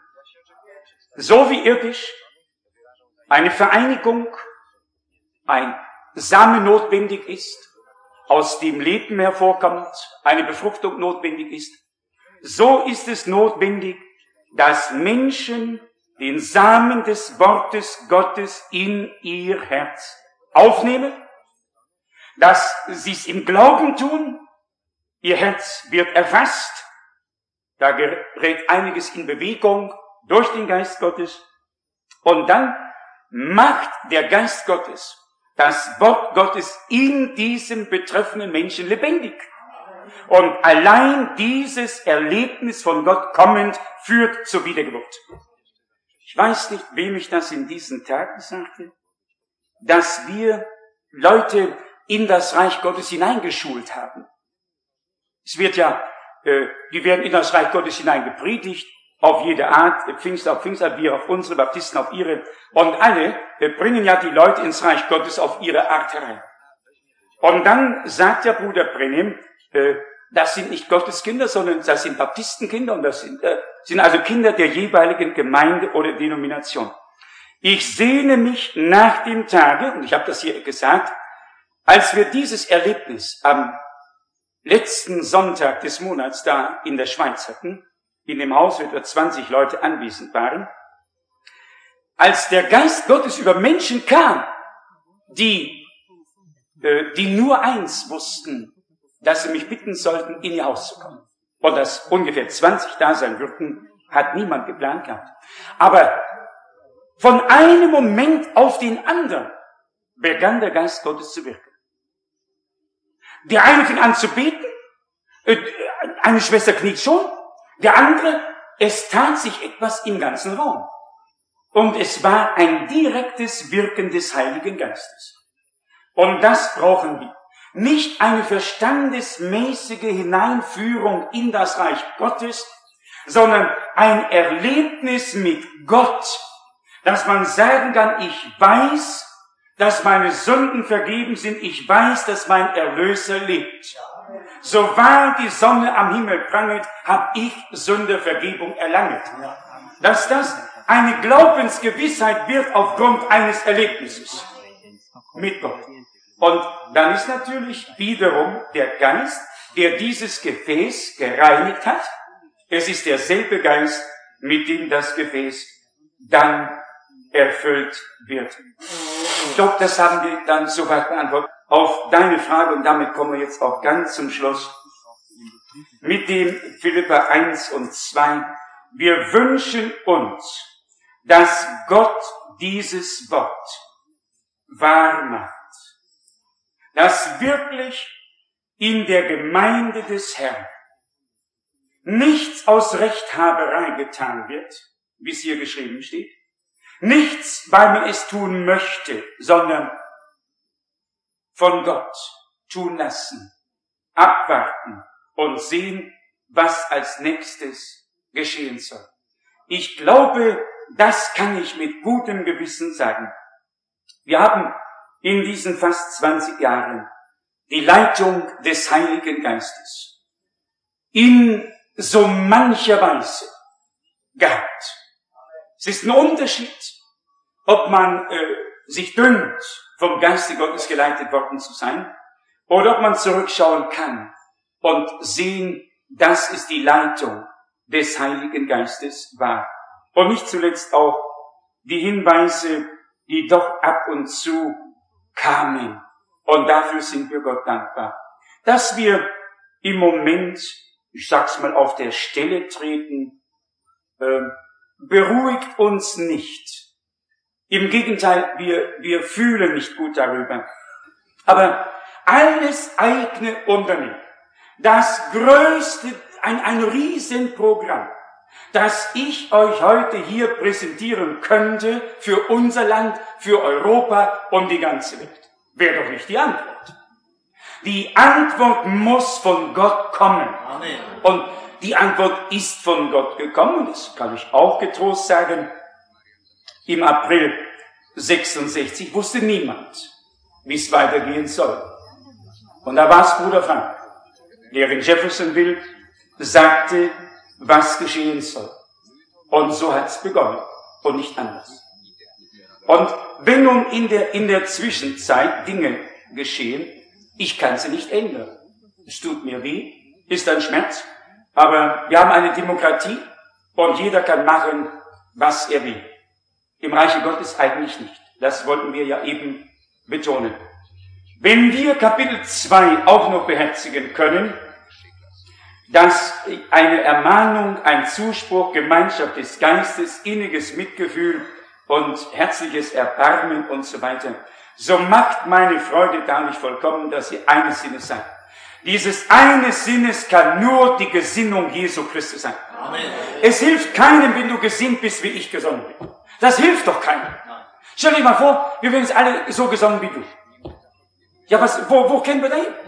So wie irdisch eine Vereinigung, ein Samen notwendig ist, aus dem Leben hervorkommt, eine Befruchtung notwendig ist, so ist es notwendig, dass Menschen den Samen des Wortes Gottes in ihr Herz aufnehmen, dass sie es im Glauben tun, ihr Herz wird erfasst, da gerät einiges in Bewegung durch den Geist Gottes und dann macht der Geist Gottes das Wort Gottes in diesem betreffenden Menschen lebendig. Und allein dieses Erlebnis von Gott kommend führt zur Wiedergeburt. Ich weiß nicht, wem ich das in diesen Tagen sagte, dass wir Leute in das Reich Gottes hineingeschult haben. Es wird ja, die werden in das Reich Gottes hineingepredigt, auf jede Art, Pfingster auf Pfingster, wir auf unsere, Baptisten auf ihre, und alle bringen ja die Leute ins Reich Gottes auf ihre Art herein. Und dann sagt der Bruder Branham, das sind nicht Gottes Kinder, sondern das sind Baptistenkinder und das sind also Kinder der jeweiligen Gemeinde oder Denomination. Ich sehne mich nach dem Tage, und ich habe das hier gesagt, als wir dieses Erlebnis am letzten Sonntag des Monats da in der Schweiz hatten, in dem Haus, wo etwa 20 Leute anwesend waren, als der Geist Gottes über Menschen kam, die nur eins wussten, dass sie mich bitten sollten, in ihr Haus zu kommen. Und dass ungefähr 20 da sein würden, hat niemand geplant gehabt. Aber von einem Moment auf den anderen begann der Geist Gottes zu wirken. Der eine fing an zu beten, eine Schwester kniet schon, der andere, es tat sich etwas im ganzen Raum. Und es war ein direktes Wirken des Heiligen Geistes. Und das brauchen wir. Nicht eine verstandesmäßige Hineinführung in das Reich Gottes, sondern ein Erlebnis mit Gott, dass man sagen kann, ich weiß, dass meine Sünden vergeben sind, ich weiß, dass mein Erlöser lebt. So wahr die Sonne am Himmel pranget, hab ich Sündervergebung erlangt. Dass das eine Glaubensgewissheit wird aufgrund eines Erlebnisses mit Gott. Und dann ist natürlich wiederum der Geist, der dieses Gefäß gereinigt hat. Es ist derselbe Geist, mit dem das Gefäß dann erfüllt wird. Ich glaube, das haben wir dann soweit beantwortet. Auf deine Frage, und damit kommen wir jetzt auch ganz zum Schluss, mit dem Philipper 1 und 2. Wir wünschen uns, dass Gott dieses Wort wahr macht, dass wirklich in der Gemeinde des Herrn nichts aus Rechthaberei getan wird, wie es hier geschrieben steht, nichts, weil man es tun möchte, sondern von Gott tun lassen, abwarten und sehen, was als nächstes geschehen soll. Ich glaube, das kann ich mit gutem Gewissen sagen. Wir haben in diesen fast 20 Jahren die Leitung des Heiligen Geistes in so mancher Weise gehabt. Es ist ein Unterschied, ob man sich dünkt, vom Geiste Gottes geleitet worden zu sein, oder ob man zurückschauen kann und sehen, dass es die Leitung des Heiligen Geistes war. Und nicht zuletzt auch die Hinweise, die doch ab und zu kamen. Und dafür sind wir Gott dankbar. Dass wir im Moment, ich sag's mal, auf der Stelle treten, beruhigt uns nicht. Im Gegenteil, wir fühlen nicht gut darüber. Aber alles eigene Unternehmen, das größte, ein Riesenprogramm, das ich euch heute hier präsentieren könnte für unser Land, für Europa und die ganze Welt, wäre doch nicht die Antwort. Die Antwort muss von Gott kommen. Amen. Und die Antwort ist von Gott gekommen, das kann ich auch getrost sagen. Im April 66 wusste niemand, wie es weitergehen soll. Und da war es Bruder Frank, der in Jeffersonville sagte, was geschehen soll. Und so hat es begonnen und nicht anders. Und wenn nun in der Zwischenzeit Dinge geschehen, ich kann sie nicht ändern. Es tut mir weh, ist ein Schmerz, aber wir haben eine Demokratie und jeder kann machen, was er will. Im Reiche Gottes eigentlich nicht. Das wollten wir ja eben betonen. Wenn wir Kapitel 2 auch noch beherzigen können, dass eine Ermahnung, ein Zuspruch, Gemeinschaft des Geistes, inniges Mitgefühl und herzliches Erbarmen und so weiter, so macht meine Freude dadurch vollkommen, dass ihr eines Sinnes seid. Dieses eines Sinnes kann nur die Gesinnung Jesu Christi sein. Amen. Es hilft keinem, wenn du gesinnt bist, wie ich gesonnen bin. Das hilft doch keinem. Stell dir mal vor, wir wären jetzt alle so gesonnen wie du. Ja, wo kennen wir da hin?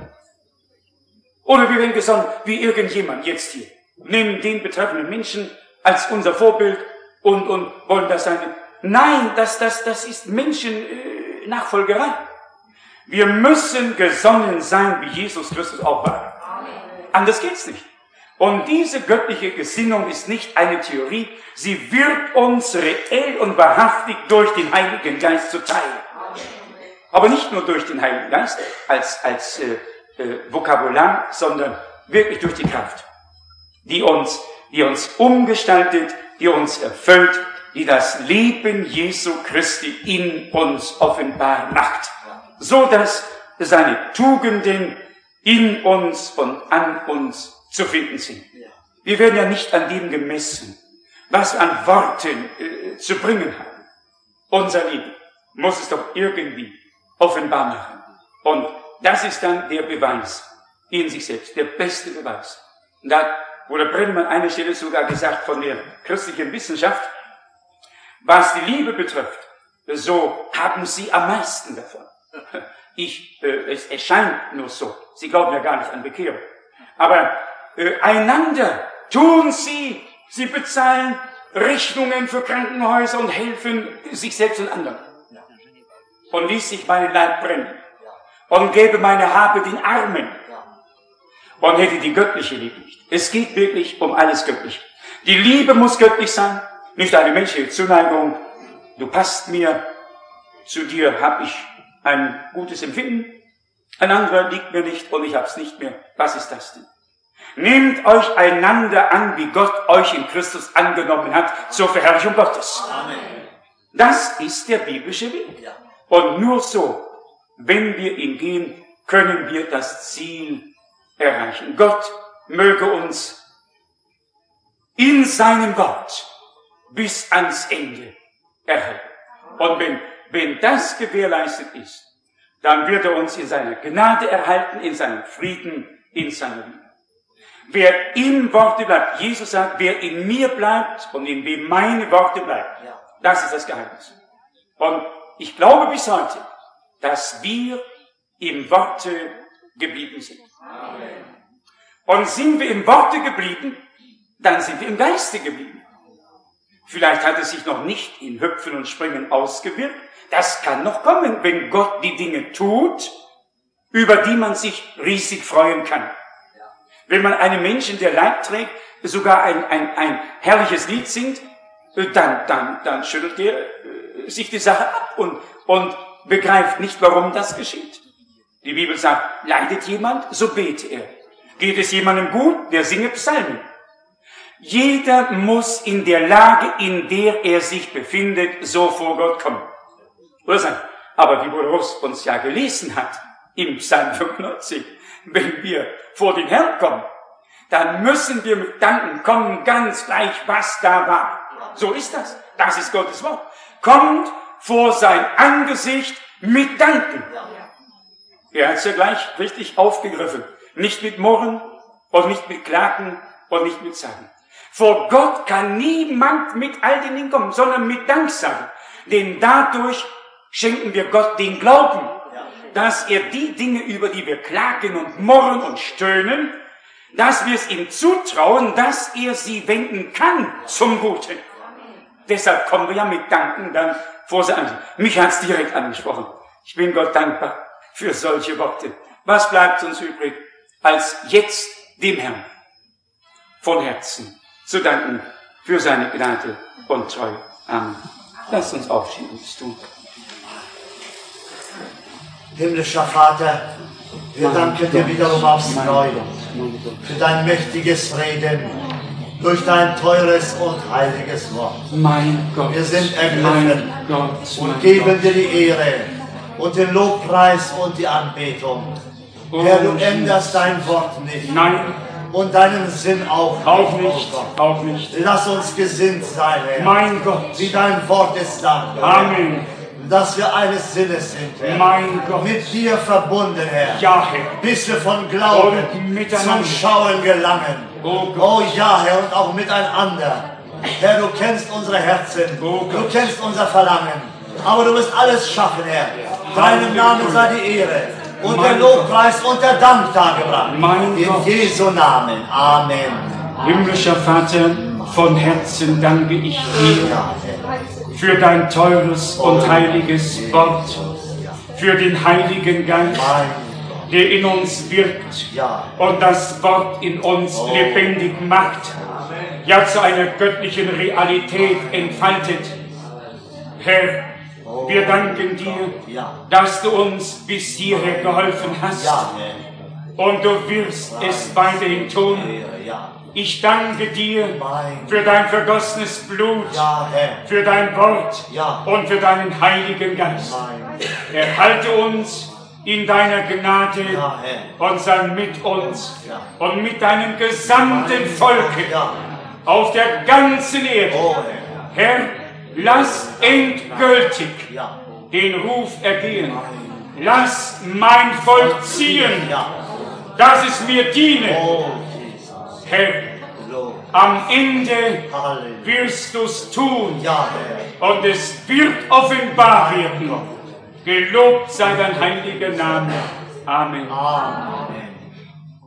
Oder wir werden gesonnen wie irgendjemand jetzt hier. Nehmen den betreffenden Menschen als unser Vorbild und wollen das sein. Nein, das ist Menschennachfolgerei. Wir müssen gesonnen sein, wie Jesus Christus auch war. Anders geht's nicht. Und diese göttliche Gesinnung ist nicht eine Theorie, sie wird uns reell und wahrhaftig durch den Heiligen Geist zuteil. Aber nicht nur durch den Heiligen Geist als Vokabular, sondern wirklich durch die Kraft, die uns umgestaltet, die uns erfüllt, die das Leben Jesu Christi in uns offenbar macht, so dass seine Tugenden in uns und an uns zu finden sind. Wir werden ja nicht an dem gemessen, was wir an Worten zu bringen haben. Unser Leben muss es doch irgendwie offenbar machen. Und das ist dann der Beweis in sich selbst, der beste Beweis. Und da hat Bruder Brennemann an einer Stelle sogar gesagt von der christlichen Wissenschaft, was die Liebe betrifft, so haben sie am meisten davon. Es erscheint nur so. Sie glauben ja gar nicht an Bekehrung. Aber einander tun sie bezahlen Rechnungen für Krankenhäuser und helfen sich selbst und anderen. Und ließ sich meinen Leib brennen. Und gäbe meine Habe den Armen. Und hätte die göttliche Liebe nicht. Es geht wirklich um alles göttlich. Die Liebe muss göttlich sein, nicht eine menschliche Zuneigung. Du passt mir, zu dir habe ich ein gutes Empfinden, ein anderer liegt mir nicht und ich hab's nicht mehr. Was ist das denn? Nehmt euch einander an, wie Gott euch in Christus angenommen hat, zur Verherrlichung Gottes. Amen. Das ist der biblische Weg. Und nur so, wenn wir ihn gehen, können wir das Ziel erreichen. Gott möge uns in seinem Wort bis ans Ende erhalten. Und wenn das gewährleistet ist, dann wird er uns in seiner Gnade erhalten, in seinem Frieden, in seiner Liebe. Wer im Worte bleibt, Jesus sagt, wer in mir bleibt und in wem meine Worte bleiben, das ist das Geheimnis. Und ich glaube bis heute, dass wir im Worte geblieben sind. Amen. Und sind wir im Worte geblieben, dann sind wir im Geiste geblieben. Vielleicht hat es sich noch nicht in Hüpfen und Springen ausgewirkt. Das kann noch kommen, wenn Gott die Dinge tut, über die man sich riesig freuen kann. Wenn man einem Menschen, der Leib trägt, sogar ein herrliches Lied singt, dann schüttelt er sich die Sache ab und begreift nicht, warum das geschieht. Die Bibel sagt, leidet jemand, so bete er. Geht es jemandem gut, der singe Psalmen. Jeder muss in der Lage, in der er sich befindet, so vor Gott kommen. Aber wie Bruder Russ uns ja gelesen hat, im Psalm 95, wenn wir vor den Herrn kommen, dann müssen wir mit Danken kommen, ganz gleich, was da war. So ist das. Das ist Gottes Wort. Kommt vor sein Angesicht mit Danken. Er hat es ja gleich richtig aufgegriffen. Nicht mit Murren und nicht mit Klagen und nicht mit Sagen. Vor Gott kann niemand mit all den Dingen kommen, sondern mit Danksagen. Denn dadurch schenken wir Gott den Glauben, dass er die Dinge, über die wir klagen und murren und stöhnen, dass wir es ihm zutrauen, dass er sie wenden kann zum Guten. Deshalb kommen wir ja mit Danken dann vor sein Angesicht. Mich hat es direkt angesprochen. Ich bin Gott dankbar für solche Worte. Was bleibt uns übrig, als jetzt dem Herrn von Herzen zu danken für seine Gnade und Treue. Amen. Lasst uns aufstehen und es tun. Himmlischer Vater, wir danken dir wiederum aufs Neue für dein mächtiges Reden durch dein teures und heiliges Wort. Mein Gott, wir sind ergriffen Gott, und geben dir die Ehre und den Lobpreis und die Anbetung. Herr, du änderst dein Wort nicht. Nein. Und deinen Sinn auch nicht. Auch nicht. Lass uns gesinnt sein, Herr. Mein Gott. Wie dein Wort es sagt. Amen. Dass wir eines Sinnes sind, Herr. Mein Gott. Mit dir verbunden, Herr. Ja, Herr. Bis wir von Glauben zum Schauen gelangen. Oh ja, Herr, und auch miteinander. Herr, du kennst unsere Herzen. Du kennst unser Verlangen. Aber du wirst alles schaffen, Herr. Deinem Namen sei die Ehre. Und der Lobpreis und der Dank dargebracht. In Jesu Namen. Amen. Himmlischer Vater, von Herzen danke ich dir für dein teures und heiliges Wort, für den Heiligen Geist, der in uns wirkt und das Wort in uns lebendig macht, ja zu einer göttlichen Realität entfaltet. Herr, wir danken dir, dass du uns bis hierher geholfen hast und du wirst es weiterhin tun. Ich danke dir für dein vergossenes Blut, für dein Wort und für deinen Heiligen Geist. Erhalte uns in deiner Gnade und sei mit uns und mit deinem gesamten Volke auf der ganzen Erde. Herr, lass endgültig den Ruf ergehen. Lass mein Volk ziehen, dass es mir diene. Herr, am Ende wirst du's tun und es wird offenbar werden. Gelobt sei dein heiliger Name. Amen.